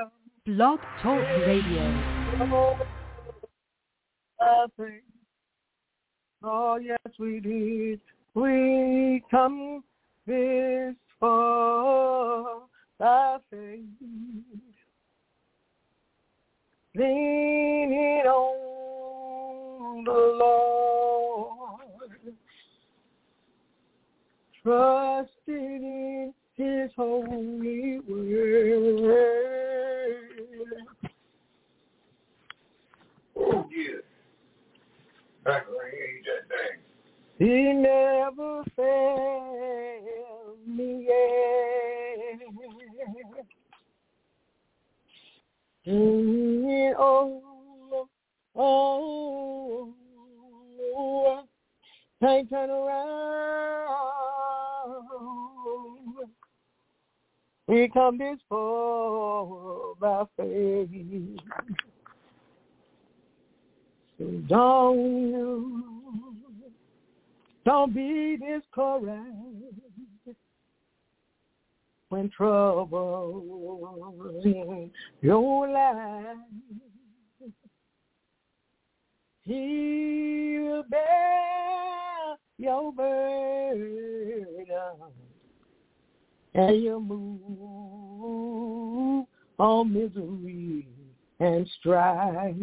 Blog Talk Radio. Oh, yes, we did. We come this far by faith, leaning on the Lord, trusting in His holy word. Oh, yeah. Back when he ate that thing. He never failed me yet. Can't turn around. We come this far by faith. So don't be discouraged when trouble in your life. He will bear your burden and you move on misery and strife.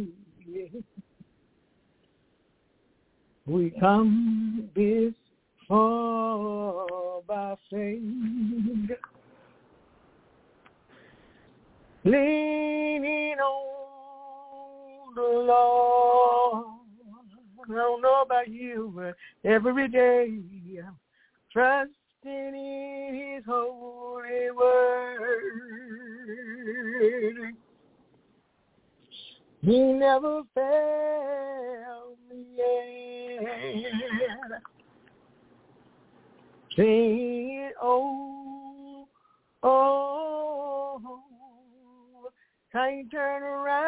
We come this far by faith, leaning on the Lord. I don't know about you, but every day trusting in His holy word. He never failed me yet. Sing, oh, can't turn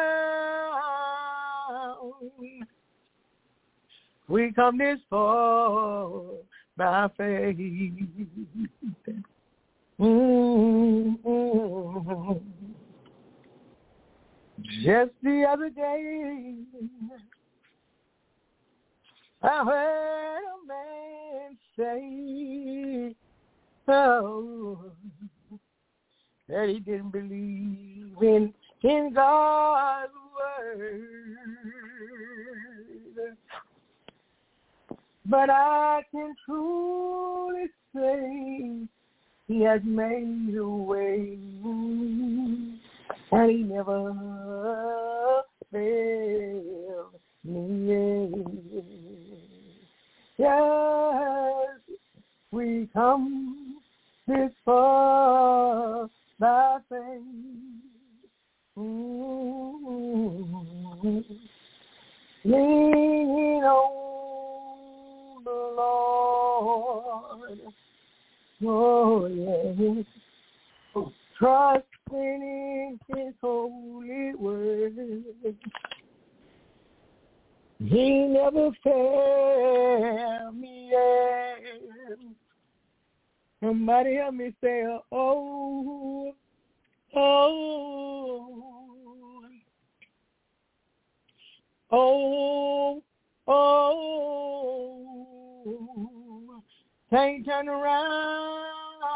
around. We come this far by faith. Mm-hmm. Just the other day, I heard a man say, that he didn't believe in God's word. But I can truly say He has made a way, and He never failed me. Yes, we come this far by faith. Leaning on the Lord. Oh, yes. Trusting in His holy word. He never failed me yet. Somebody help me say, oh, can't turn around.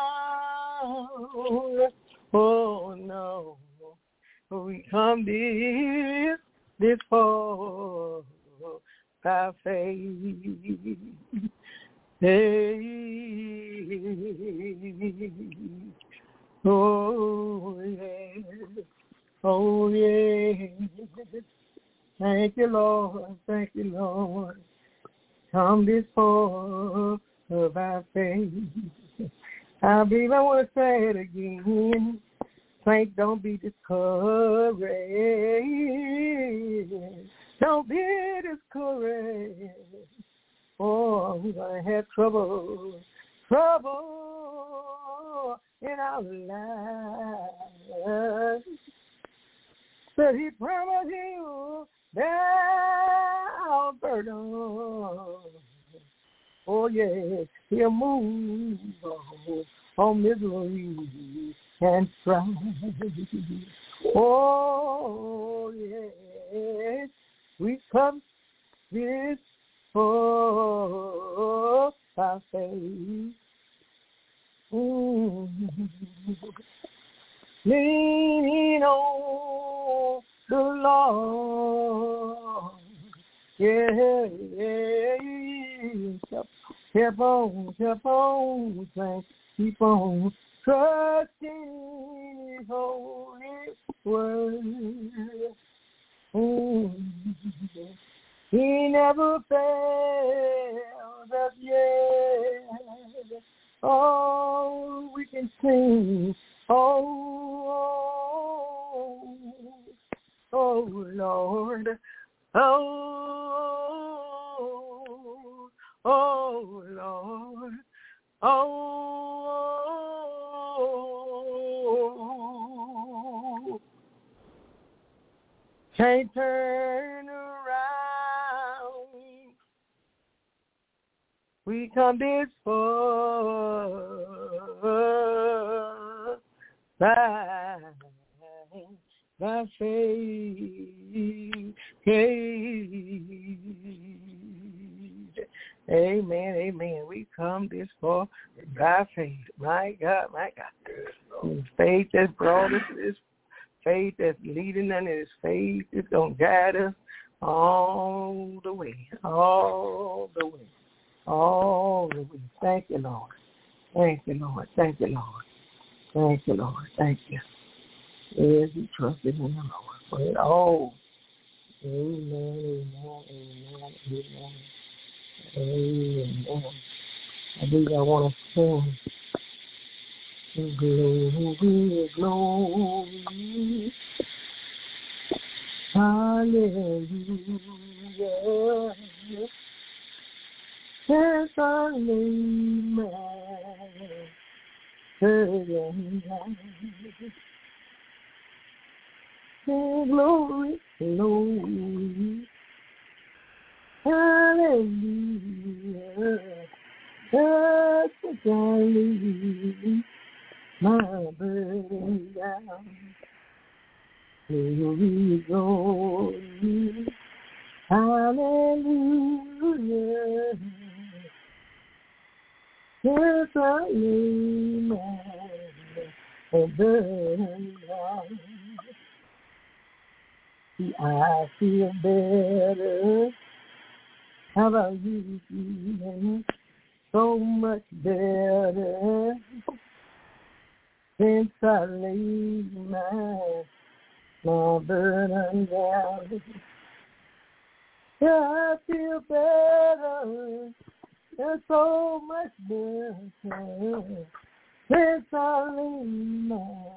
Oh, no. We come this far by faith. Hey. Oh, yeah. Oh, yeah. Thank you, Lord. Thank you, Lord. Come this far by faith. I believe I want to say it again. Saint, don't be discouraged. Don't be discouraged. Oh, we're going to have trouble in our lives. But He promised you that burden. Oh, yes, He'll move on misery and strife. Oh, yes, we come this for our faith. Leaning on the Lord. Yeah. Keep on, saying, keep on trusting His holy word. He never fails us yet. Oh, we can sing. Oh, Lord. Oh, Lord. Oh, can't turn around. We come this far by faith. Amen, amen. We come this far by faith. My God. And faith that's brought us to this, faith that's leading us, and this faith is going to guide us all the way. Thank you, Lord. Thank you. Yes, we trust in the Lord for it all. Amen. I think I want to sing. Glory. Hallelujah. Yes, I lay my burden down. Glory. Hallelujah. Yes, I lay my burden down. Glory. Hallelujah. Yes, I lay my burden down. I feel better. How about you feeling? So much better since I laid my burden down. Yeah, I feel better. There's so much better since I laid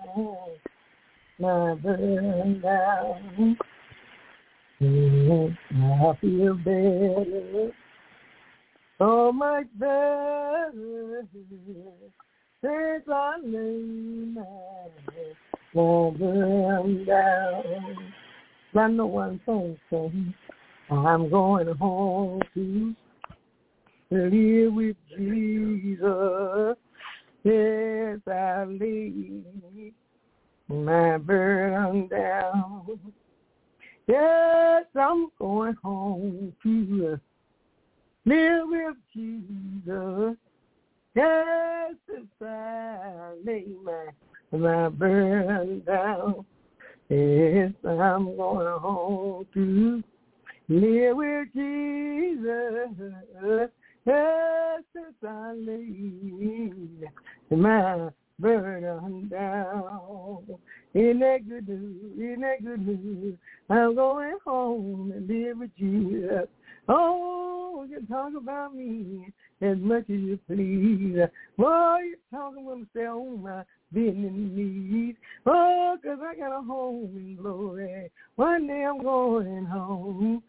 my burden down. I feel better, so much better since I laid my burden down. I know one thing, I'm going home to live with Jesus. Yes, I laid my burden down. Yes, I'm going home to live with Jesus. Yes, since I lay my burden down. Yes, I'm going home to live with Jesus. Yes, since I laid my burden down. Isn't that good news? I'm going home and live with Jesus. Oh, you can talk about me as much as you please. Boy, you talking when I stay on my bending knees. Oh, 'cause I got a home in glory. One day I'm going home.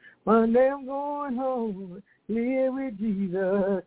Live with Jesus.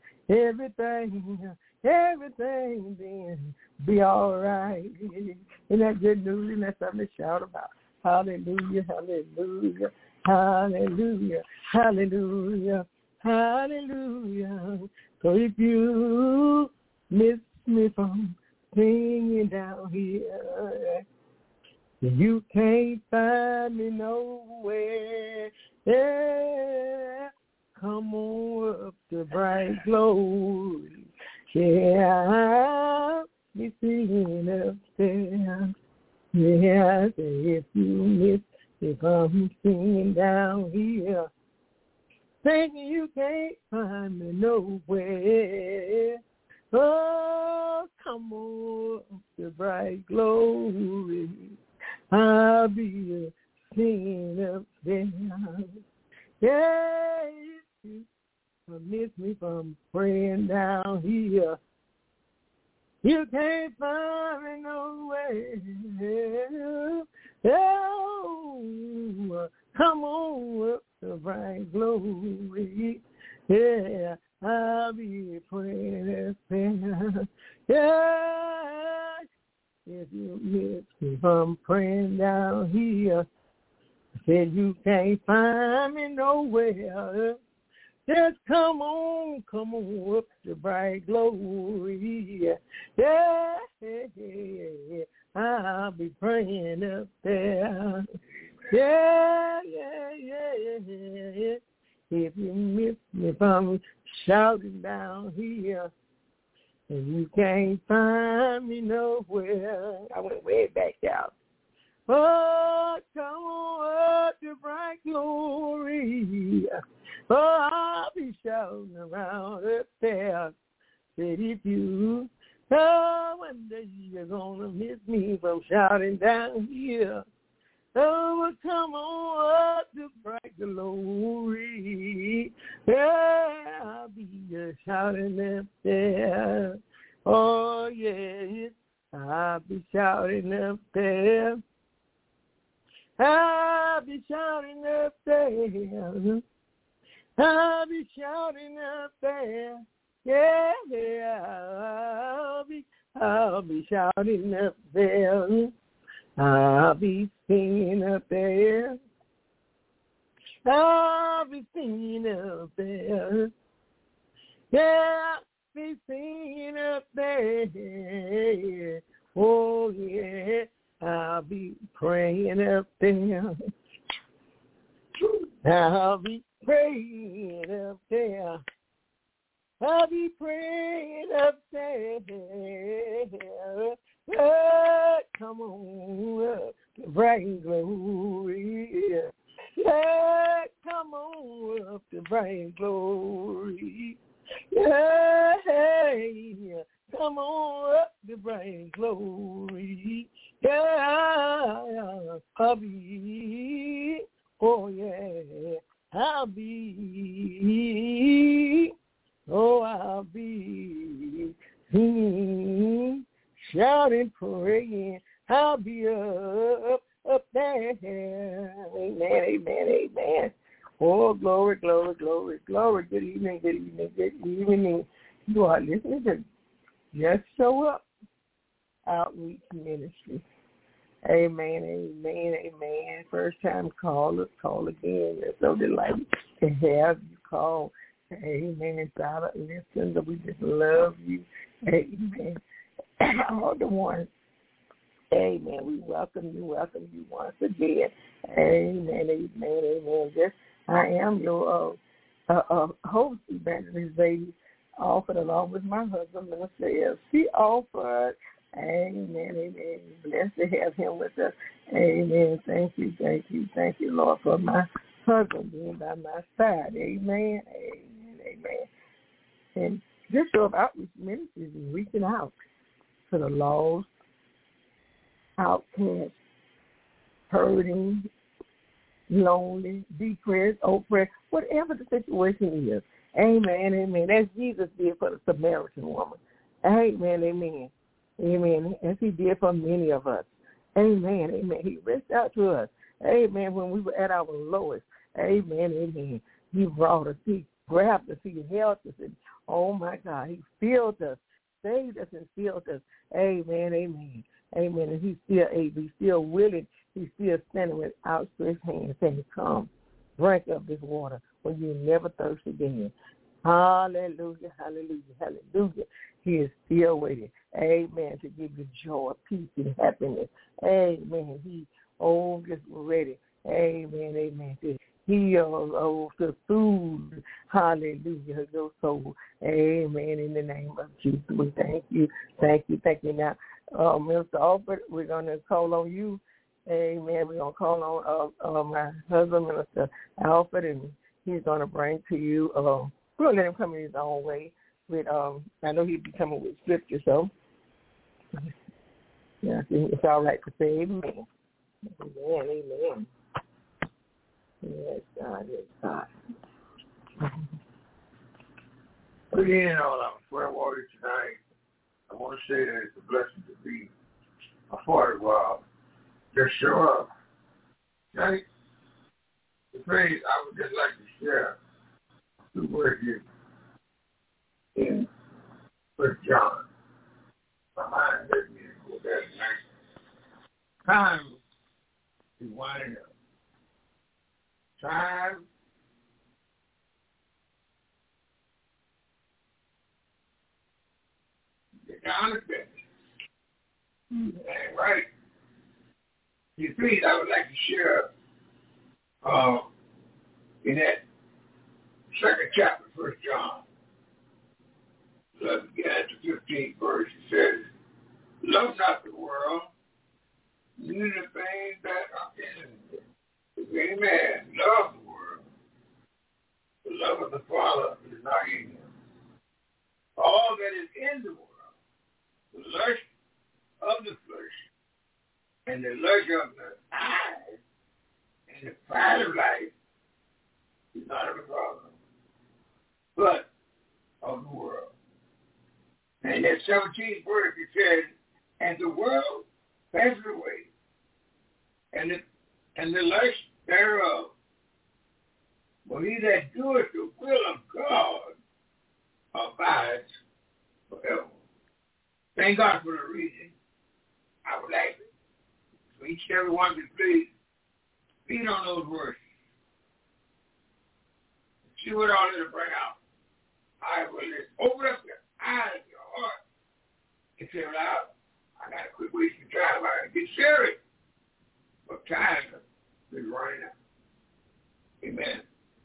Everything then be all right. Isn't that good news? And that's something to shout about. Hallelujah, hallelujah, hallelujah, hallelujah, hallelujah. So if you miss me from singing down here. You can't find me nowhere. Yeah, come on up to bright glory. Yeah, I'll be singing up there. Yeah, if you miss, if I'm singing down here, thinking you can't find me nowhere. Oh, come on up to bright glory. I'll be singing up there. Yeah, if you miss me from praying down here, you can't find me nowhere. Oh, come on up to bright glory. Yeah, I'll be praying up there. Yeah, if you miss me from praying down here, said you can't find me nowhere. Just come on up to bright glory. Yeah, I'll be praying up there. Yeah. If you miss me from shouting down here, and you can't find me nowhere. I went way back out. Oh, come on up to bright glory. Oh, I'll be shouting around up there. Said if you, one day you're gonna miss me from shouting down here. Oh, come on up to bright glory. Yeah, I'll be shouting up there. Oh, yeah, I'll be shouting up there. I'll be shouting up there. I'll be shouting up there. Yeah, I'll be shouting up there. I'll be singing up there. I'll be singing up there. Yeah, I'll be singing up there. Oh, yeah, I'll be praying up there. I'll be praying up there. I'll be praying up there. Oh, come on up to bright glory. Yeah, come on up to bright glory. Yeah, come on up to bright glory. Yeah, I'll be, oh yeah, I'll be singing, shouting, praying. I'll be up there. Amen. Oh, glory. Good evening. You are listening to Just Show Up Outreach Ministry. Amen. First time callers, call again. We're so delighted to have you call. Amen. Silent listeners, we just love you. Amen. All the ones. Amen. We welcome you once again. Amen. Yes, I am your host, Evangelist Lady, offered along with my husband, Minister L. She offered. Amen. Blessed to have him with us. Amen. Thank you, Lord, for my husband being by my side. Amen. And this show of Outreach Ministries is reaching out to the lost, outcast, hurting, lonely, depressed, oppressed, whatever the situation is. Amen. As Jesus did for the Samaritan woman. Amen. As he did for many of us. Amen. He reached out to us. Amen. When we were at our lowest. Amen. He brought us. He grabbed us. He held us. And, oh, my God, he filled us, saved us and filled us. Amen. And he's still able. He's still willing. He's still standing with outstretched hands saying, come, drink of this water when you never thirst again. Hallelujah. He is still waiting, amen, to give you joy, peace, and happiness. Amen. He, just ready, amen, to heal the food, hallelujah, your soul, amen, in the name of Jesus. We thank you. Now, Mr. Alfred, we're going to call on you, amen. We're going to call on my husband, Mr. Alfred, and he's going to bring to you, we're going to let him come in his own way. With I know he'll be coming with scripture, so yeah, I think it's all right to say amen. Amen. Yes, God. Again, all our prayer warriors tonight, I want to say that it's a blessing to be a part of just show up. Tonight, the phrase I would just like to share two words here. In 1 John, my mind led me to go there tonight. Time is winding up. Time get down to business. Ain't right. You please, I would like to share in that second chapter, 1 John. Let's get at the 15th verse. It says, love not the world, neither the things that are in it. If any man love the world, the love of the Father is not in him. All that is in the world, the lust of the flesh, and the lust of the eyes, and the pride of life, is not of the Father, but of the world. And that 17th verse, it says, and the world passes away, and the lust thereof. But he that doeth the will of God abides forever. Thank God for the reading. I would like it. So each and every one of you, please, feed on those verses. See what all it'll bring out. I will open up your eyes, your heart, and say, well, I got to quit wasting time. I got to get serious. But time is running out. Amen.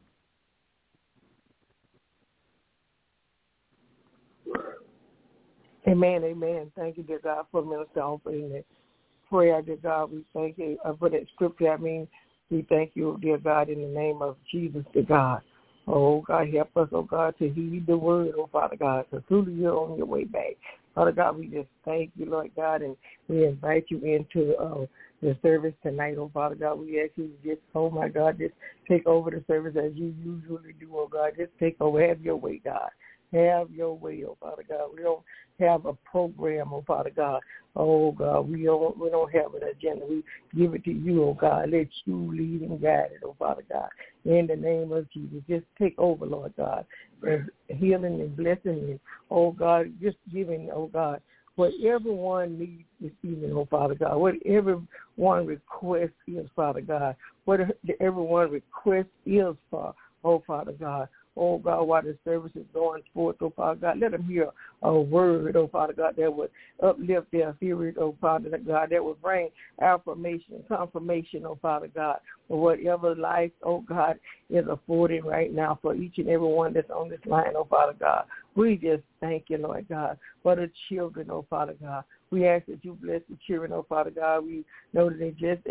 Amen. Thank you, dear God, for Minister Alfred in that prayer, dear God. We thank you for that scripture. We thank you, dear God, in the name of Jesus, dear God. Oh, God, help us, oh, God, to heed the word, oh, Father God, because truly you're on your way back. Father God, we just thank you, Lord God, and we invite you into the service tonight, oh, Father God. We ask you to just, oh, my God, just take over the service as you usually do, oh, God. Just take over. Have your way, God. Have your way, oh, Father God. We don't have a program, oh, Father God. Oh, God, we don't have an agenda. We give it to you, oh, God. Let you lead and guide it, oh, Father God. In the name of Jesus, just take over, Lord God, and healing and blessing and, oh, God, just giving, oh, God, what everyone needs this evening, oh, Father God, what everyone request is, Father God, what everyone request is for, oh, Father God. Oh, God, while the service is going forth, oh, Father God, let them hear a word, oh, Father God, that would uplift their spirit, oh, Father God, that would bring affirmation, confirmation, oh, Father God, for whatever life, oh, God, is affording right now for each and every one that's on this line, oh, Father God. We just thank you, Lord God, for the children, oh, Father God. We ask that you bless the children, oh, Father God. We know that they just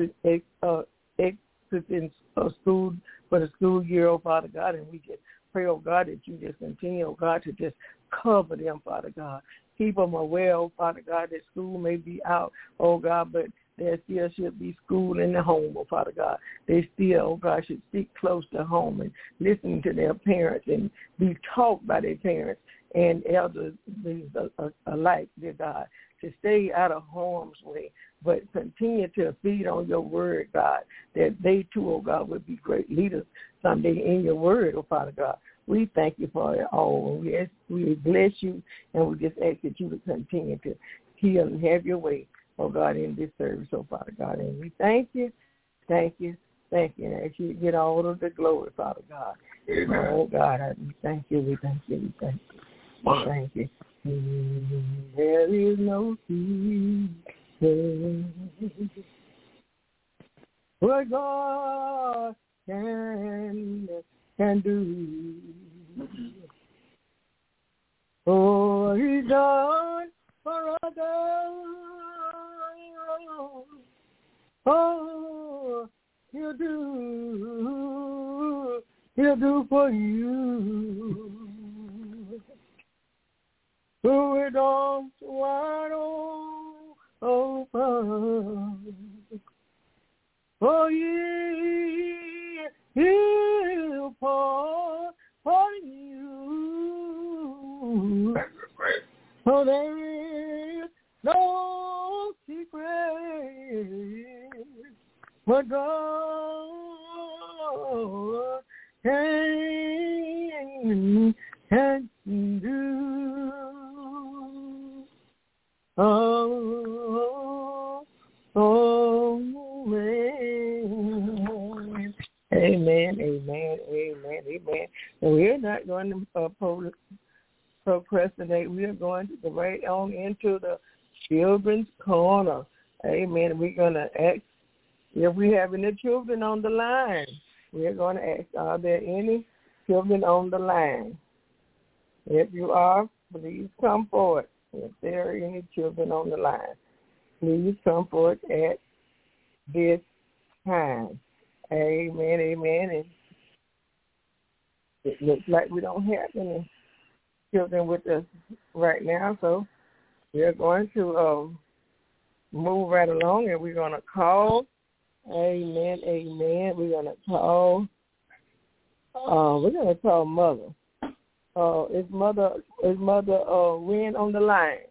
in school for the school year, oh, Father God, and we just pray, oh, God, that you just continue, oh, God, to just cover them, Father God. Keep them aware, oh, Father God, that school may be out, oh, God, but there still should be school in the home, oh, Father God. They still, oh, God, should stick close to home and listen to their parents and be taught by their parents and elders alike, dear God, to stay out of harm's way, but continue to feed on your word, God, that they too, oh God, would be great leaders someday in your word, oh Father God. We thank you for it all. We bless you, and we just ask that you would continue to heal and have your way, oh God, in this service, oh Father God. And we thank you, and ask you to get all of the glory, Father God. Amen. Oh God, we thank you. Thank you. There is no secret what God can do. Oh, He's done for others. Oh, He'll do for you. Oh, it all wide open. Oh, He'll pour you. Oh, there is no secret what God can do. Amen. Amen, amen, amen, amen. And we're not going to procrastinate. We are going to go right on into the children's corner. Amen. We're going to ask if we have any children on the line. We're going to ask, are there any children on the line? If you are, please come forward. If there are any children on the line, please come forward at this time. Amen, amen. And it looks like we don't have any children with us right now, so we're going to move right along, and we're going to call. Amen, amen. We're going to call. Mother. Is Mother Wynn on the line?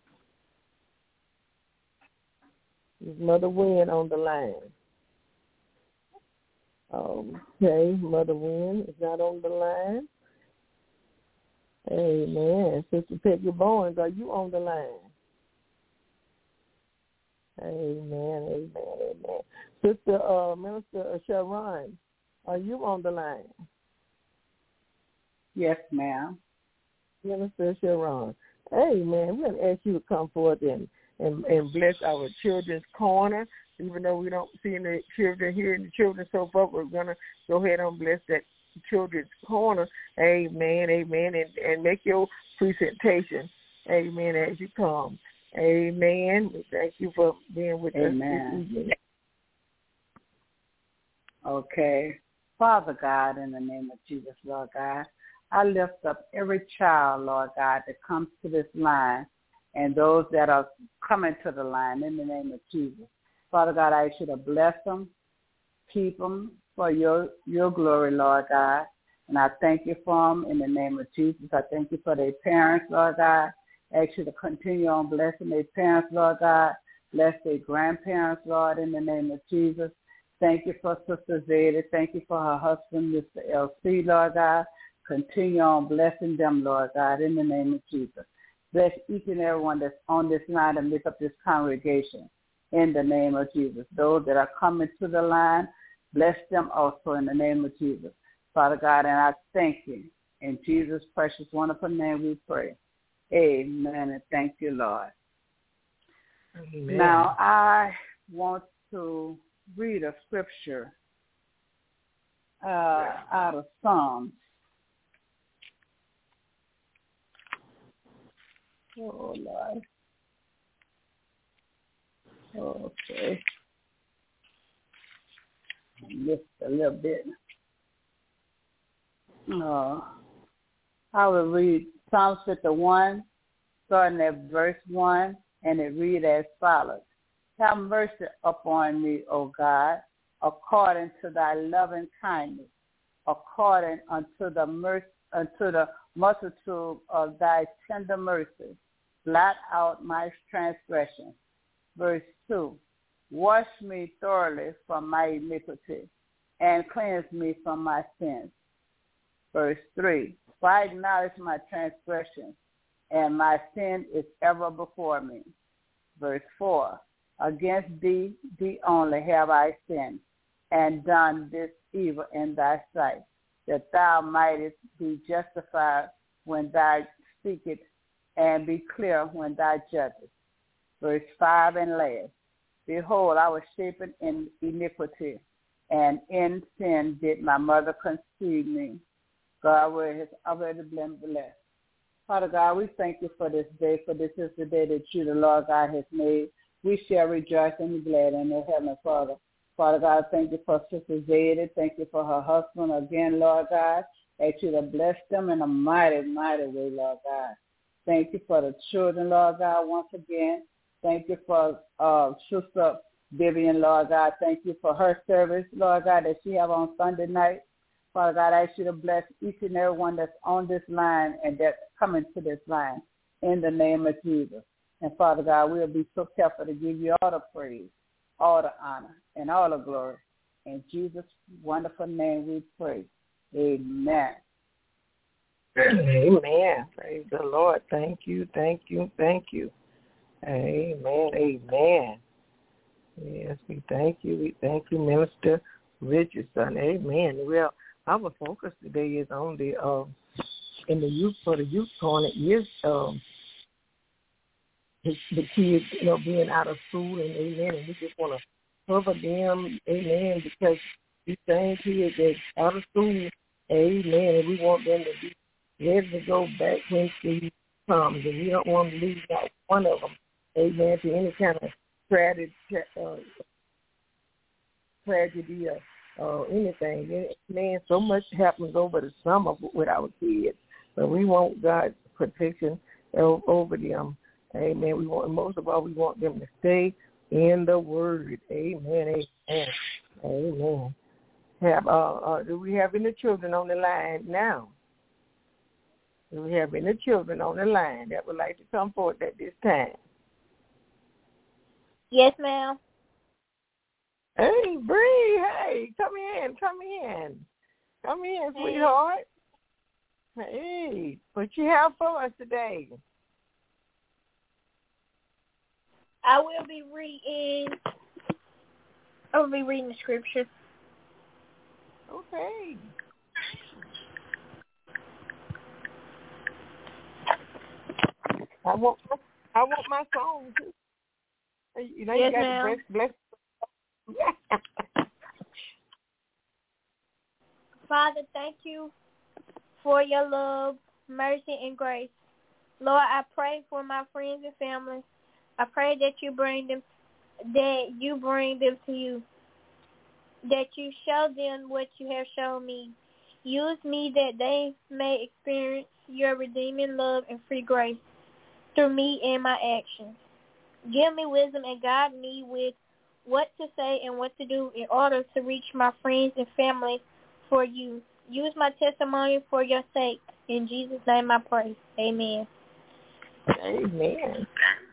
Is Mother Wynn on the line? Okay, Mother Wynn is not on the line. Amen. Sister Peggy Bowens, are you on the line? Amen, amen, amen. Sister Minister Sharon, are you on the line? Yes, ma'am. Minister Sharon. Amen. We're going to ask you to come forth and bless our children's corner. Even though we don't see any children here in the children's sofa, we're going to go ahead and bless that children's corner. Amen, amen. And make your presentation. Amen, as you come. Amen. We thank you for being with us this evening. Okay. Father God, in the name of Jesus, Lord God, I lift up every child, Lord God, that comes to this line and those that are coming to the line in the name of Jesus. Father God, I ask you to bless them, keep them for your glory, Lord God. And I thank you for them in the name of Jesus. I thank you for their parents, Lord God. I ask you to continue on blessing their parents, Lord God. Bless their grandparents, Lord, in the name of Jesus. Thank you for Sister Zeta. Thank you for her husband, Mr. L.C., Lord God. Continue on blessing them, Lord God, in the name of Jesus. Bless each and every one that's on this line and make up this congregation in the name of Jesus. Those that are coming to the line, bless them also in the name of Jesus. Father God, and I thank you. In Jesus' precious, wonderful name we pray. Amen, and thank you, Lord. Amen. Now, I want to read a scripture out of Psalms. Oh, Lord. Okay. Just a little bit. I will read Psalms 51, starting at verse 1, and it reads as follows. Have mercy upon me, O God, according to thy loving kindness, according unto the multitude of thy tender mercies. Blot out my transgressions. Verse 2, wash me thoroughly from my iniquity, and cleanse me from my sins. Verse 3, for I acknowledge my transgressions, and my sin is ever before me. Verse 4, against thee only have I sinned, and done this evil in thy sight, that thou mightest be justified when thou speakest and be clear when thou judgest. Verse 5 and last. Behold, I was shapen in iniquity, and in sin did my mother conceive me. God, where has already been blessed. Father God, we thank you for this day, for this is the day that you, the Lord God, has made. We shall rejoice and be glad in it, Heavenly Father. Father God, thank you for Sister Zayda. Thank you for her husband again, Lord God. That you have blessed them in a mighty, mighty way, Lord God. Thank you for the children, Lord God, once again. Thank you for Sister Vivian, Lord God. Thank you for her service, Lord God, that she have on Sunday night. Father God, I ask you to bless each and every one that's on this line and that's coming to this line in the name of Jesus. And Father God, we'll be so careful to give you all the praise, all the honor, and all the glory. In Jesus' wonderful name we pray. Amen. Amen. Praise the Lord. Thank you, thank you, thank you. Amen, amen. Yes, we thank you. We thank you, Minister Richardson. Amen. Well, our focus today is on the in the youth, for the youth corner is the kids, being out of school, and amen. And we just want to cover them, amen, because these same kids that's out of school, amen, and we want them to be ready to go back when school comes, and we don't want to lose out one of them, amen, to any kind of tragedy or anything. Man, so much happens over the summer with our kids, but we want God's protection over them. Amen. Most of all, we want them to stay in the Word. Amen. Amen. Amen. Do we have any children on the line now? Do we have any children on the line that would like to come forward at this time? Yes, ma'am. Hey, Bree. Hey, come in, sweetheart. Hey, what you have for us today? I will be reading the scripture. Okay. I want my song too. Yes, you got ma'am. to bless. Father, thank you for your love, mercy, and grace. Lord, I pray for my friends and family. I pray that you bring them to you, that you show them what you have shown me. Use me that they may experience your redeeming love and free grace through me and my actions. Give me wisdom and guide me with what to say and what to do in order to reach my friends and family for you. Use my testimony for your sake. In Jesus' name I pray. Amen. Amen.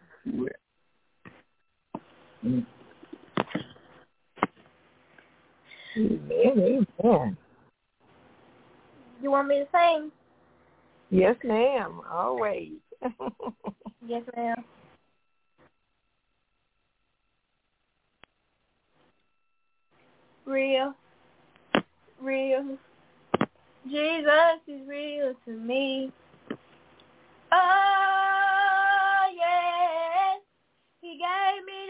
Amen. You want me to sing? Yes, ma'am. Always. Yes, ma'am. Real. Jesus is real to me. Oh, yes. He gave me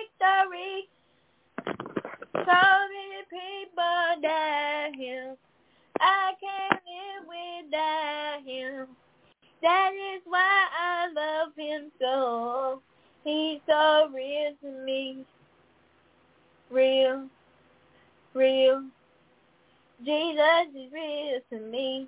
the victory. So many people doubt him. I can't live without him. That is why I love him so. He's so real to me. Real. Jesus is real to me.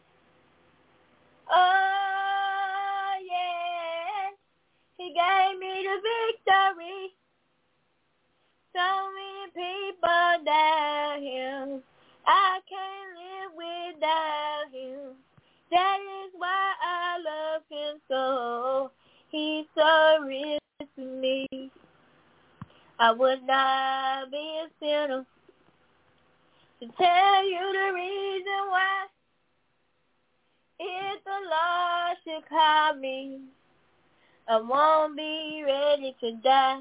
Oh, yes. He gave me the victory. So many people doubt him. I can't live without him. That is why I love him so. He's so real to me. I would not be a sinner to tell you the reason why. If the Lord should call me, I won't be ready to die.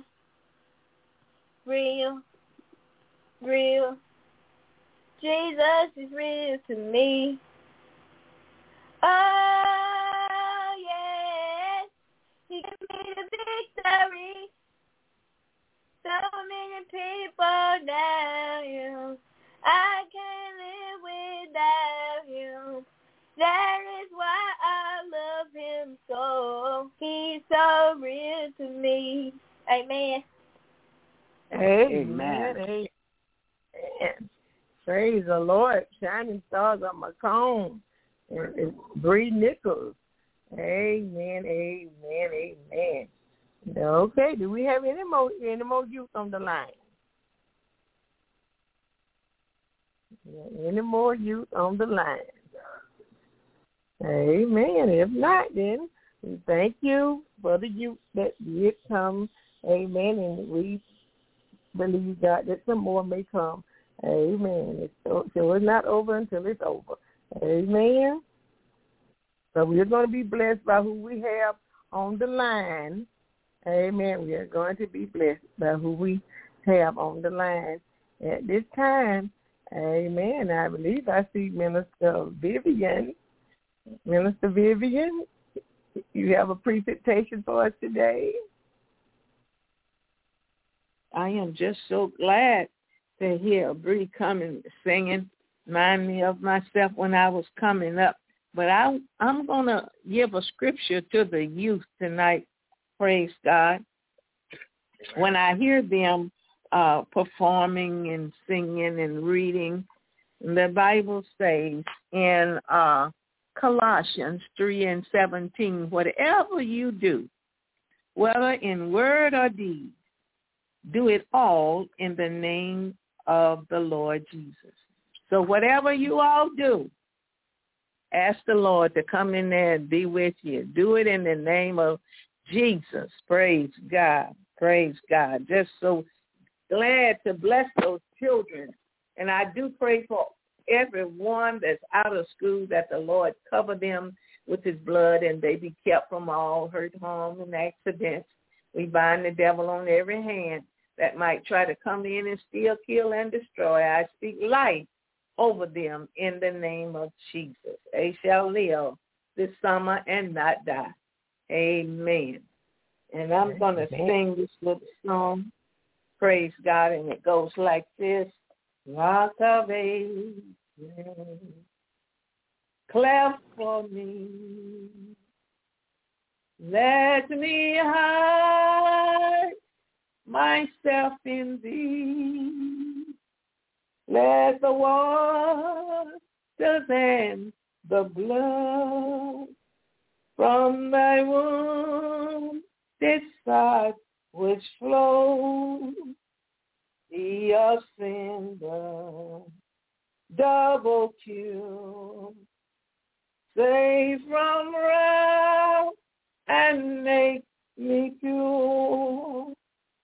Real. Jesus is real to me. Oh, yes. victory. So many people doubt him. I can't live without him. That is why I love him so. He's so real to me. Amen. Amen. Amen. Praise the Lord. Shining stars on my cone. It's Bree Nichols. Amen. Amen. Amen. Okay. Do we have any more youth on the line? Any more youth on the line? Amen. If not, then we thank you for the youth that did come. Amen. And we believe, God, that some more may come. Amen. So it's not over until it's over. Amen. So we're going to be blessed by who we have on the line. Amen. We are going to be blessed by who we have on the line at this time. Amen. I believe I see Minister Vivian. Minister Vivian, you have a presentation for us today? I am just so glad to hear Bree coming singing. Remind me of myself when I was coming up. But I'm going to give a scripture to the youth tonight, praise God. When I hear them performing and singing and reading, the Bible says in Colossians 3:17, whatever you do, whether in word or deed, do it all in the name of the Lord Jesus. So whatever you all do, ask the Lord to come in there and be with you. Do it in the name of Jesus. Praise God. Praise God. Just so glad to bless those children. And I do pray for everyone that's out of school, that the Lord cover them with his blood and they be kept from all hurt, harm, and accidents. We bind the devil on every hand that might try to come in and steal, kill, and destroy. I speak life over them in the name of Jesus. They shall live this summer and not die. Amen. And I'm going to sing this little song, praise God, and it goes like this. Rock of Ages, cleft for me, let me hide myself in thee. Let the waters and the blood from thy wounded side which flow be a sin, double cure, save from wrath and make me pure.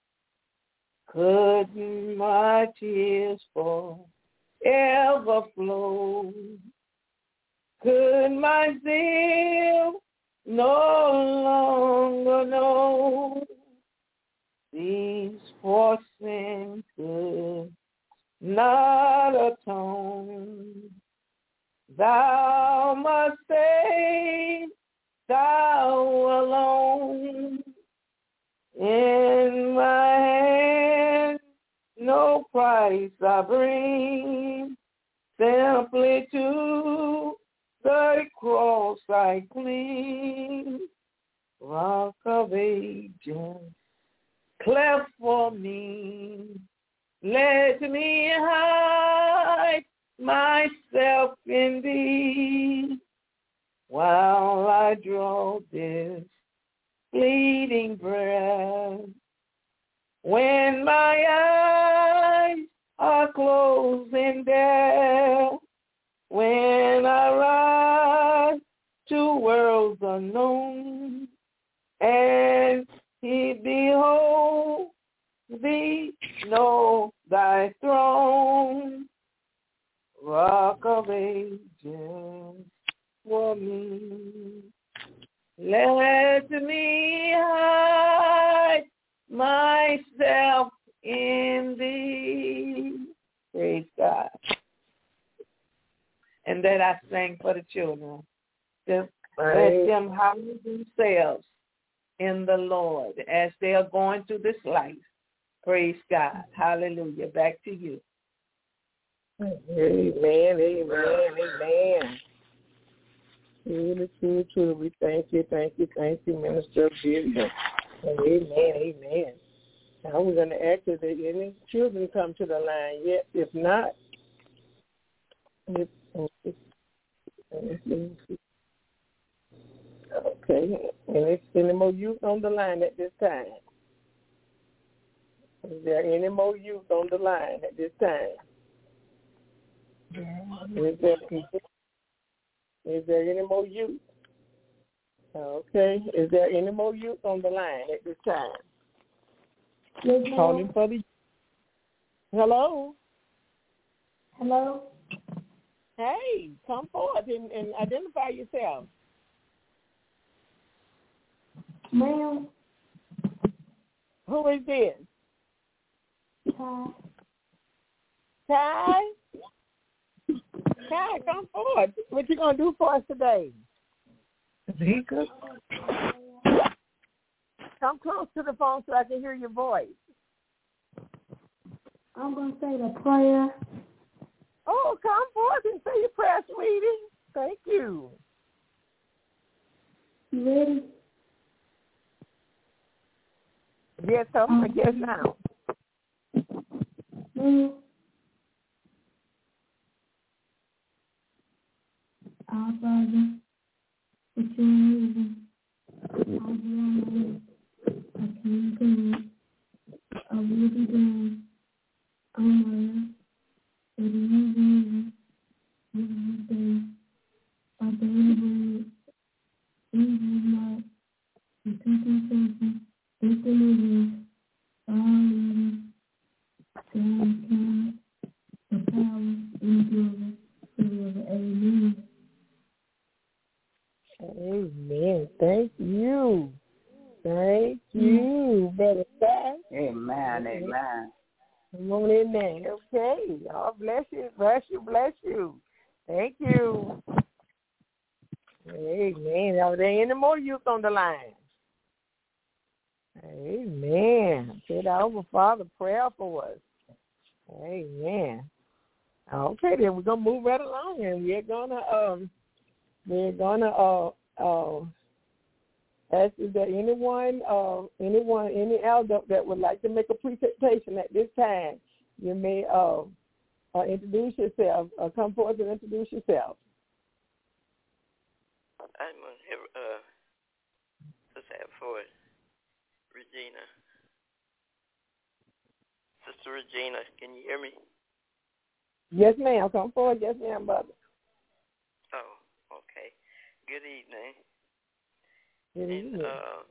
Could my tears forever flow? Could my zeal no longer know? These for sin could not atone. Thou must save, thou alone. In my hand no price I bring, simply to the cross I cling. Rock of Ages, cleft for me, let me hide myself in thee, while I draw this fleeting breath. When my eyes are closed in death, when I rise to worlds unknown, and he behold thee, know thy throne, Rock of Ages for me. Let me hide myself in thee. Praise God. And that I sang for the children. Just let them hide themselves in the Lord as they are going through this life. Praise God. Hallelujah. Back to you. Amen, amen. Truly, we thank you, Minister Vivian. Amen. Now we're going to ask if there any children come to the line yet. If not, okay. And is any more youth on the line at this time? Is there any more youth on the line at this time? Is there any more youth? Okay. Is there any more youth on the line at this time? Yes, calling for the. Hello. Hello. Hey, come forward and identify yourself. Ma'am. Who is this? Hi. Ty? Ty, come forward. What you gonna do for us today? Zika. Come close to the phone so I can hear your voice. I'm going to say the prayer. Oh, come forward and say your prayer, sweetie. Thank you. You ready? Yes, sir. I guess now. Our Father, which art in heaven, I can come. I will be done on earth as it is in heaven. Give us this day our daily bread. Lead us not into temptation, but deliver us from all evil. For thine is kingdom, the power, and the glory forever. Amen. Amen. Thank you. Thank you, Brother Ty. Amen. Come on in there. Okay. God bless you. Thank you. Amen. Are there any more youth on the line? Amen. Say that over, Father, prayer for us. Amen. Okay, then we're gonna move right along, and we're gonna ask, is there anyone, any elder that would like to make a presentation at this time? You may introduce yourself. Come forward and introduce yourself. I'm here for Regina. Sister Regina, can you hear me? Yes, ma'am. Come forward. Yes, ma'am, brother. Oh, okay. Good evening. Good evening.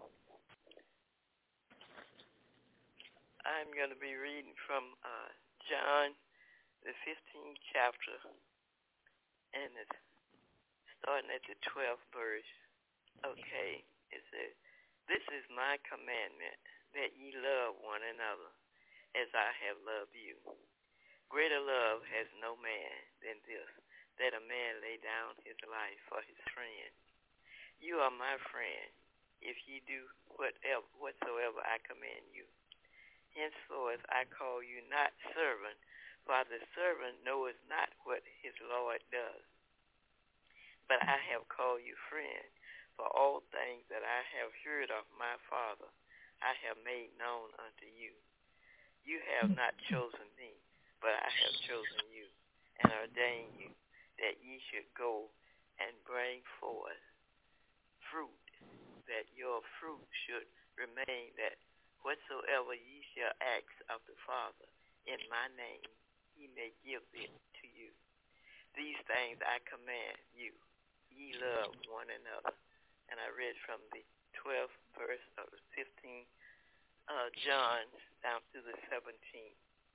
I'm going to be reading from John, the 15th chapter, and it's starting at the 12th verse. Okay, it says, "This is my commandment, that ye love one another, as I have loved you. Greater love has no man than this, that a man lay down his life for his friend. You are my friend, if ye do whatsoever I command you. Henceforth I call you not servant, for the servant knoweth not what his Lord does. But I have called you friend, for all things that I have heard of my Father I have made known unto you. You have not chosen me, but I have chosen you, and ordained you, that ye should go and bring forth fruit, that your fruit should remain, that whatsoever ye shall ask of the Father in my name, he may give it to you. These things I command you, ye love one another." And I read from the 12th verse of the 15th John down to the 17th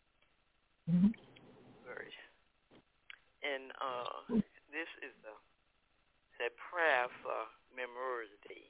verse. And this is a prayer for Memorial Day.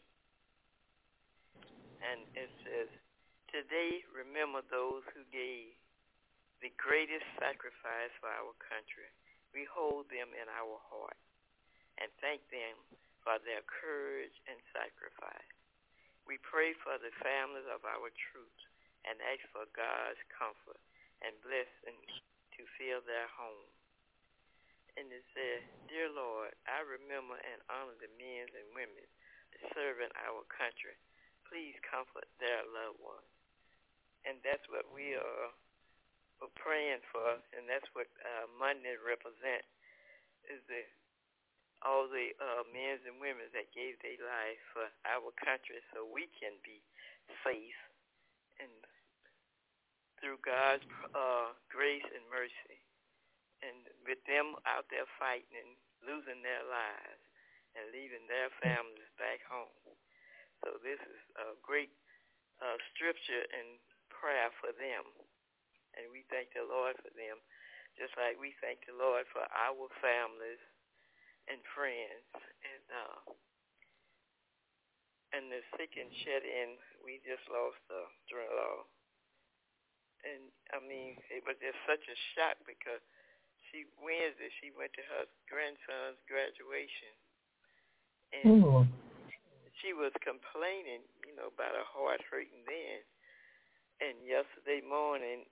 And it says, "Today remember those who gave the greatest sacrifice for our country. We hold them in our heart and thank them for their courage and sacrifice. We pray for the families of our troops and ask for God's comfort and blessing to fill their home. And it says, Dear Lord, I remember and honor the men and women serving our country. Please comfort their loved ones. And that's what we are praying for, and that's what Monday represents, is all the men and women that gave their life for our country so we can be safe. And through God's grace and mercy, and with them out there fighting and losing their lives and leaving their families back home. So this is a great scripture and prayer for them. And we thank the Lord for them, just like we thank the Lord for our families and friends. And the sick and shut in, we just lost a daughter-in-law. And, I mean, it was just such a shock because Wednesday she went to her grandson's graduation. And she was complaining, about her heart hurting then. And yesterday morning,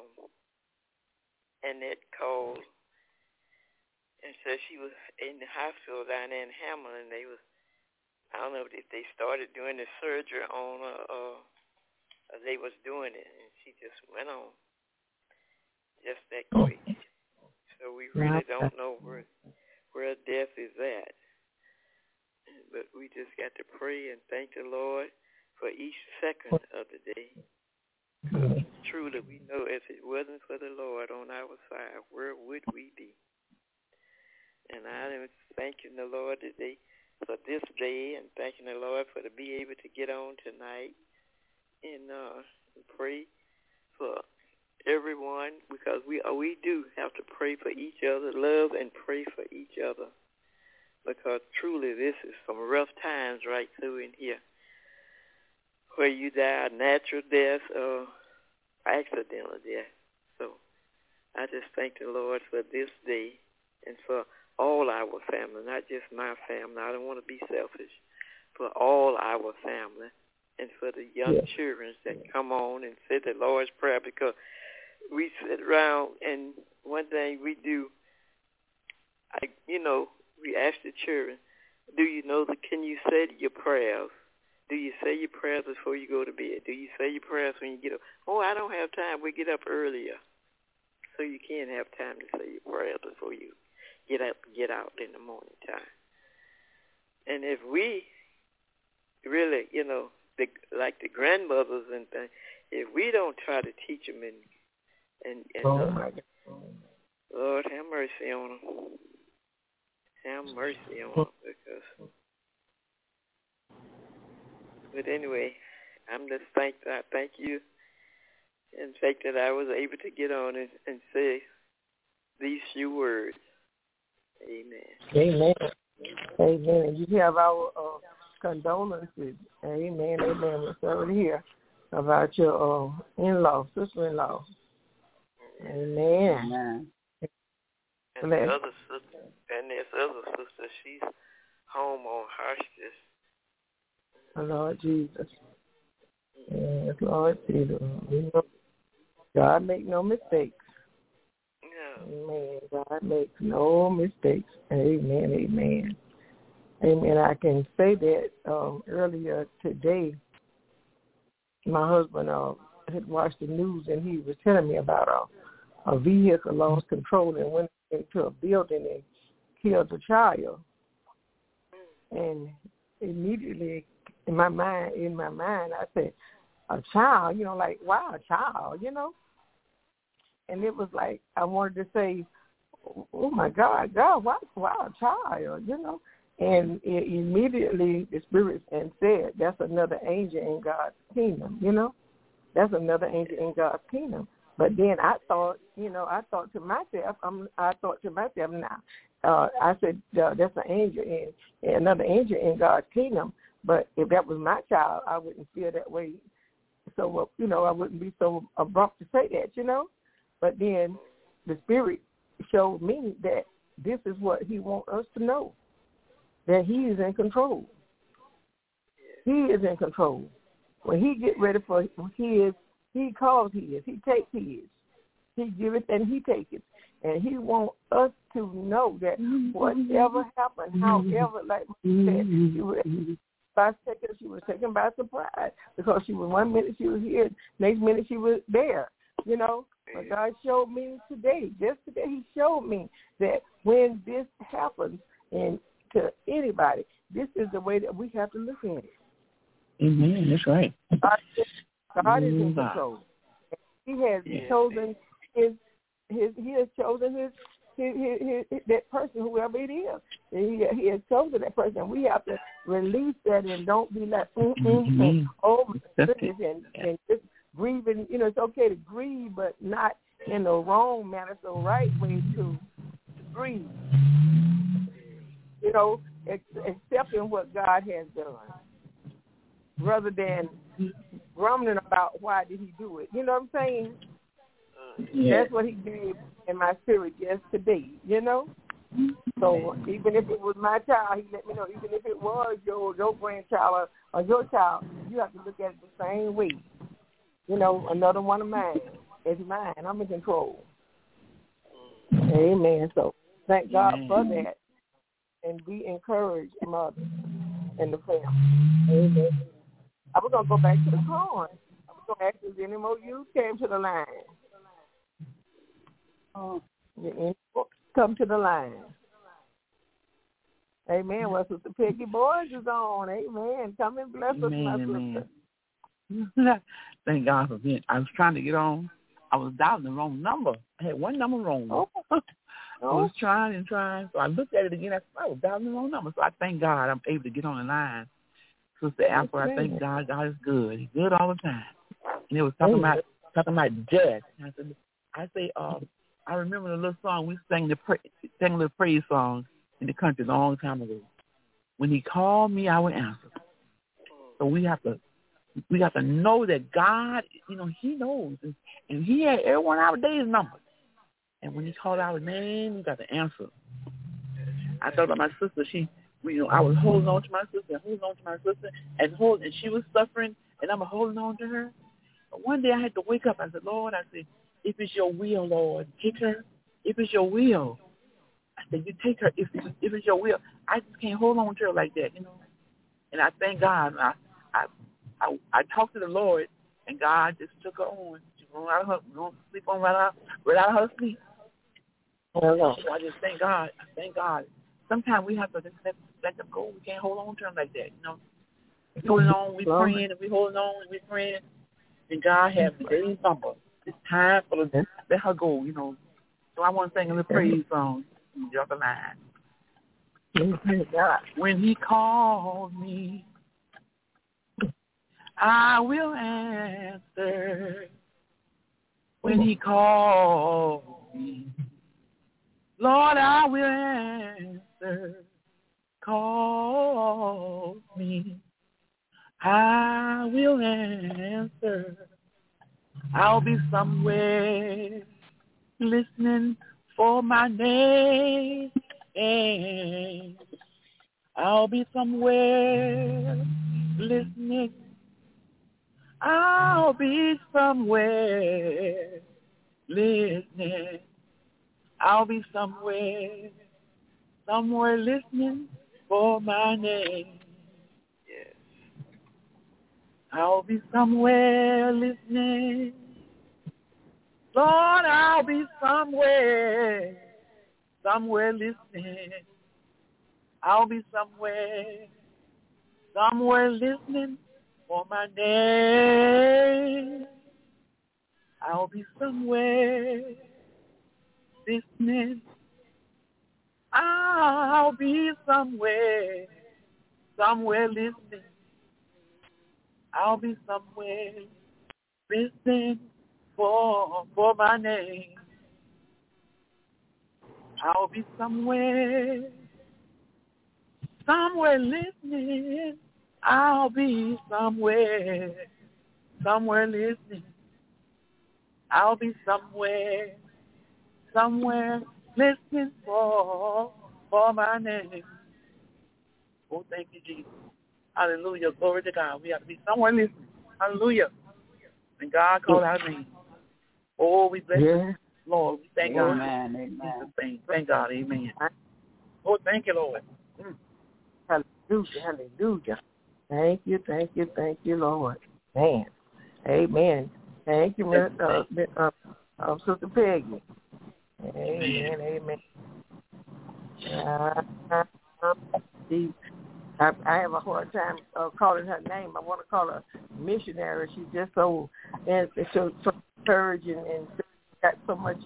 Annette called and said she was in the hospital down there in Hamlin. I don't know if they started doing the surgery on her or they was doing it. And she just went on just that quick. So we really don't know where death is at. But we just got to pray and thank the Lord for each second of the day. Truly, we know if it wasn't for the Lord on our side, where would we be? And I am thanking the Lord today for this day and thanking the Lord for to be able to get on tonight and pray for everyone, because we do have to pray for each other, love and pray for each other, because truly this is some rough times right through in here, where you die a natural death or accidental death. So I just thank the Lord for this day and for all our family, not just my family. I don't want to be selfish. For all our family and for the young children that come on and say the Lord's Prayer, because we sit around and one thing we do, we ask the children, can you say your prayers? Do you say your prayers before you go to bed? Do you say your prayers when you get up? Oh, I don't have time. We get up earlier. So you can't have time to say your prayers before you get out in the morning time. And if we really, like the grandmothers and things, if we don't try to teach them Lord, have mercy on them. Have mercy on them, because... But anyway, I'm just I thank you and thank that I was able to get on and say these few words. Amen. Amen. You have our condolences. Amen. We're sorry to hear about your sister-in-law. Amen. And this other sister, she's home on hospice. Lord Jesus. Yes, Lord Jesus. God make no mistakes. Amen. God makes no mistakes. Amen. I can say that earlier today, my husband had watched the news and he was telling me about a vehicle lost control and went into a building and killed a child. And immediately in my mind, I said, a child, like, why a child, And it was like, I wanted to say, oh my God, why a child, And immediately the Spirit said, that's another angel in God's kingdom, That's another angel in God's kingdom. But then I thought to myself, now, I said, that's an angel another angel in God's kingdom. But if that was my child, I wouldn't feel that way. So, I wouldn't be so abrupt to say that, But then the Spirit showed me that this is what he wants us to know, that he is in control. He is in control. When he get ready for his, he calls his. He takes his. He give it and he takes it. And he wants us to know that whatever happened, however, like she said, she was taken by surprise because she was 1 minute she was here, next minute she was there, you know. But God showed me today, just today, he showed me that when this happens and to anybody, this is the way that we have to look at it. Amen. That's right. God is in control. He has chosen that person, whoever it is. He has chosen that person. And we have to release that and don't be like, and, oh my goodness, and just grieving. You know, it's okay to grieve, but not in the wrong manner. It's the right way to grieve. You know, accepting what God has done, rather than grumbling about why did he do it. You know what I'm saying? That's what he gave in my spirit just today, you know? So even if it was my child, he let me know, even if it was your grandchild or your child, you have to look at it the same way. You know, another one of mine is mine. I'm in control. Amen. So thank God for that. And be encouraged, mother, and the family. Amen. I was going to go back to the corn. I was going to ask if any more youth came to the line. Come to the line. Amen. Well, Sister Peggy Boys is on. Amen. Come and bless us, my sister. Thank God for being. I was trying to get on. I was dialing the wrong number. I had one number wrong. I was trying and trying. So I looked at it again. I was dialing the wrong number. So I thank God I'm able to get on the line. Sister Apple, I thank God. God is good. He's good all the time. And it was talking about death. I remember the little song we sang the praise song in the country a long time ago. When he called me, I would answer. So we have to know that God, you know, he knows, and he had every one of our days numbered. And when he called our name, we got to answer. I thought about my sister. I was holding on to my sister, and she was suffering, and I'm holding on to her. But one day I had to wake up. I said, Lord, if it's your will, Lord, take her. If it's your will, I said, you take her. If it's your will, I just can't hold on to her like that, you know. And I thank God. I talked to the Lord, and God just took her on. She went out of her, sleep on right out of her sleep. So I just thank God. I thank God. Sometimes we have to just let them go. We can't hold on to them like that, you know. We holding on, we praying, and we holding on, and we praying. And God has the days number. It's time for the let her go, you know. So I want to sing a little praise song. The other line. When he called me, I will answer. When he called me, Lord, I will answer. Call me, I will answer. I'll be somewhere listening for my name. I'll be somewhere listening. I'll be somewhere listening. I'll be somewhere listening for my name. Yes. I'll be somewhere listening. Lord, I'll be somewhere listening. I'll be somewhere listening for my name. I'll be somewhere listening. I'll be somewhere listening. I'll be somewhere listening for my name. I'll be somewhere listening. I'll be somewhere listening. I'll be somewhere listening for my name. Oh, thank you, Jesus. Hallelujah. Glory to God. We have to be someone listening. Hallelujah. And God called our name. Oh, we bless you, Lord. We thank God. Amen. Thank God. Amen. Oh, thank you, Lord. Hallelujah. Thank you, Lord. Man. Amen. Thank you, Sister Peggy. Amen. I have a hard time calling her name. I want to call her missionary. She's just so encouraging and got so much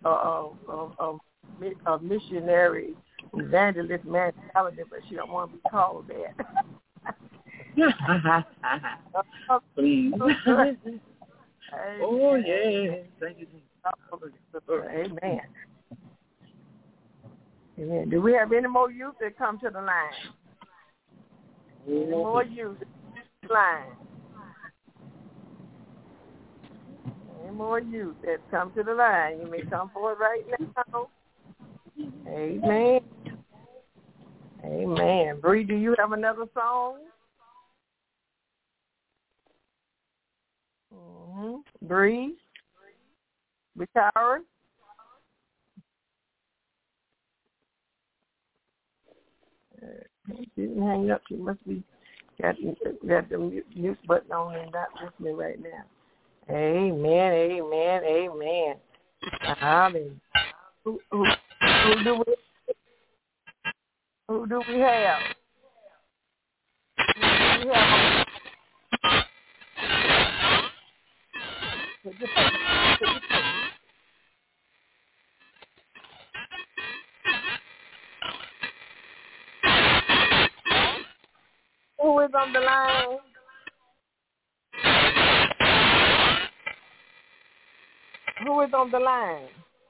missionary evangelist mentality, but she don't want to be called that. Please. Oh, yeah. Thank you. Amen. Amen. Do we have any more youth that come to the line? Any more youth to the line? Any more youth that come to the line? You may come forward right now. Amen. Bree, do you have another song? Bree? Retired? She didn't hang up. She must be got the mute button on and not listening right now. Amen. Who do we have? Who is on the line? Who is on the line?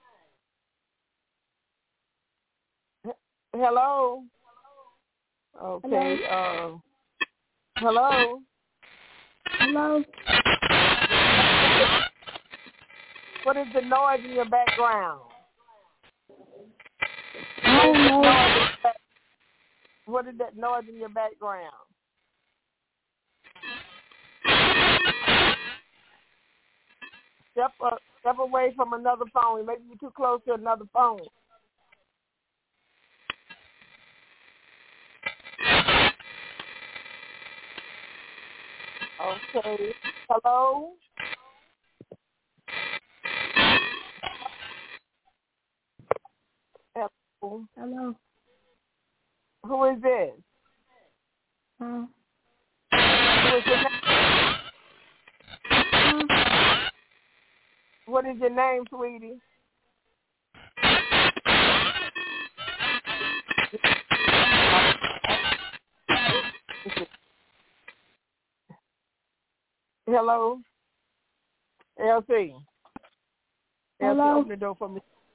Hello? Okay. Hello? Hello? What is the noise in your background? I don't know. What is that noise in your background? Step away from another phone. Maybe you're too close to another phone. Okay. Hello? Hello? Who is this? Who is your name? What is your name, sweetie? Hello? LC. Hello? Open the door for me.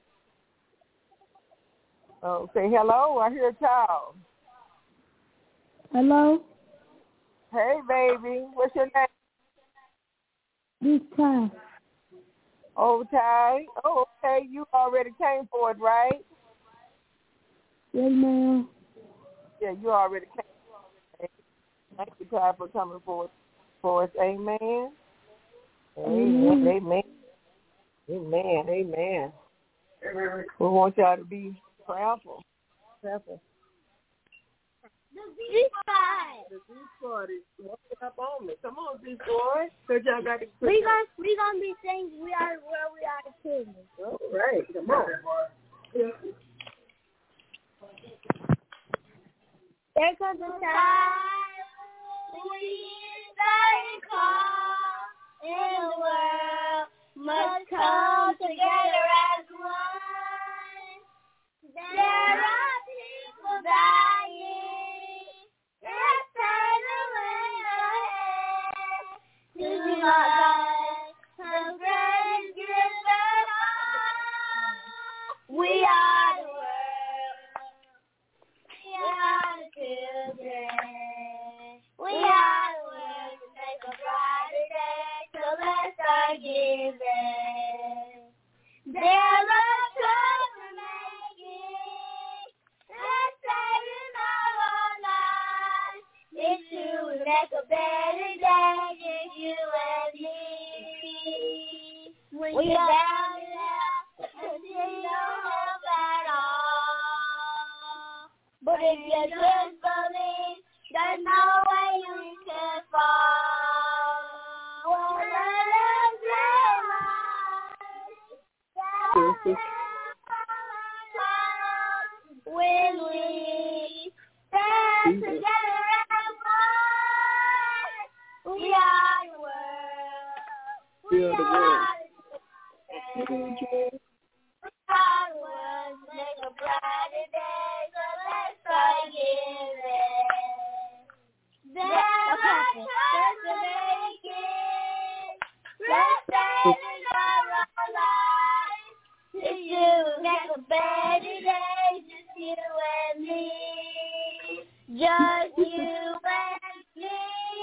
Oh, say hello. I hear a child. Hello? Hey, baby. What's your name? This time. Oh, Ty. Oh, okay. You already came for it, right? Yes, ma'am. Yeah, you already came for it. Thank you, Ty, for coming for us. Amen. Amen. We want y'all to be prayerful. The This side. Z Squad is walking up on me. Come on, Z Squad. Cause y'all got to. We gonna be saying we are where we are too. All right, come on. There comes a time we very calm and the world must come together as one. There are people dying. Let's turn away ahead to God. Some friends give us all. We are the world. We are the children. We are the world to make a brighter day. So let's start giving. There's a choice we're making. Let's save all our lives. It's true when you're down and you don't help at all. But if you just believe, there's no way you can fall. When we stand together as one, we are the world. We are the world. Make a brighter day, so let's start giving. That's to make it. Let's save our lives. If you make a better day, just you and me. Just you and me.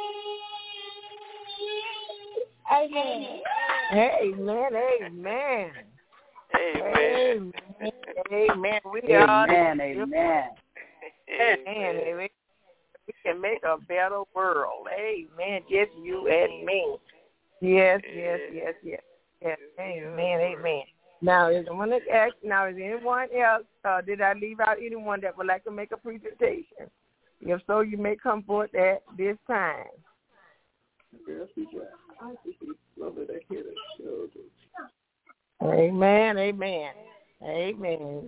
Amen. Amen, amen. Amen. Amen. We Amen, are amen. Amen. We can make a better world. Amen. Just you and me. Yes. Amen, amen. Now, is anyone else, did I leave out anyone that would like to make a presentation? If so, you may come forth at this time. Amen, amen, amen.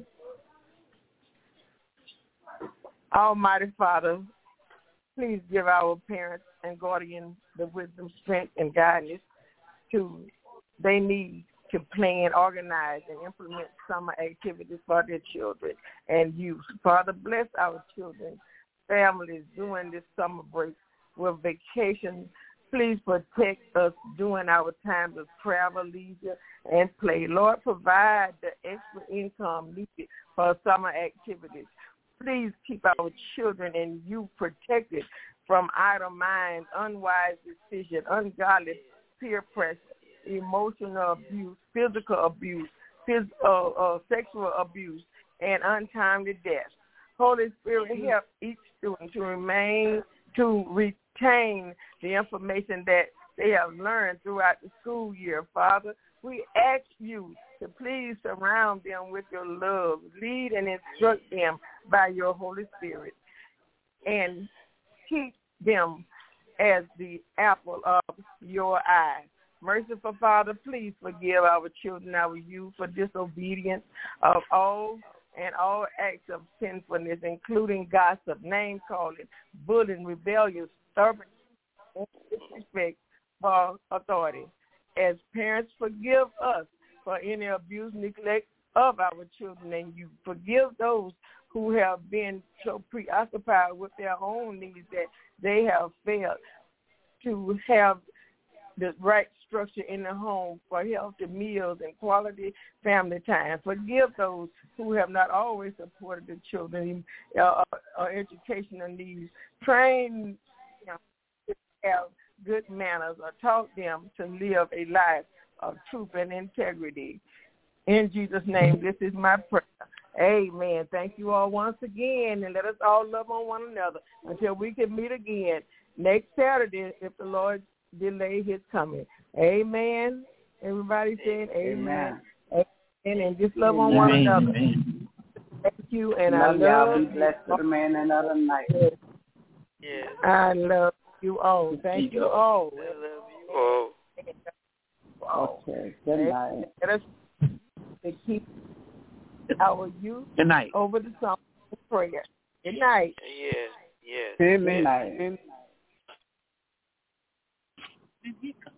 Almighty Father, please give our parents and guardians the wisdom, strength, and guidance they need to plan, organize, and implement summer activities for their children and youth. Father, bless our children, families during this summer break with vacation. Please protect us during our times of travel, leisure, and play. Lord, provide the extra income needed for summer activities. Please keep our children and youth protected from idle minds, unwise decisions, ungodly peer pressure, emotional abuse, physical abuse, sexual abuse, and untimely death. Holy Spirit, help each student to retain the information that they have learned throughout the school year. Father, we ask you to please surround them with your love, lead and instruct them by your Holy Spirit, and keep them as the apple of your eye. Merciful Father, please forgive our children, our youth for disobedience of all acts of sinfulness, including gossip, name-calling, bullying, rebellion, stubbornness, and disrespect for authority. As parents, forgive us for any abuse, neglect of our children and youth. Forgive those who have been so preoccupied with their own needs that they have failed to have the right structure in the home for healthy meals and quality family time. Forgive those who have not always supported the children or educational needs. Train them to have good manners or taught them to live a life of truth and integrity. In Jesus' name, this is my prayer. Amen. Thank you all once again, and let us all love on one another until we can meet again next Saturday if the Lord delay his coming. Amen. Everybody said amen. Amen. And just love on one another. Amen. Thank you, and love I love y'all. Be blessed to the man another night. Yeah. I love you all. Thank you all. I love you all. Okay. Good night. Let us keep our youth Good night. over the summer of prayer. Good night. Yes. Good night. Here he comes.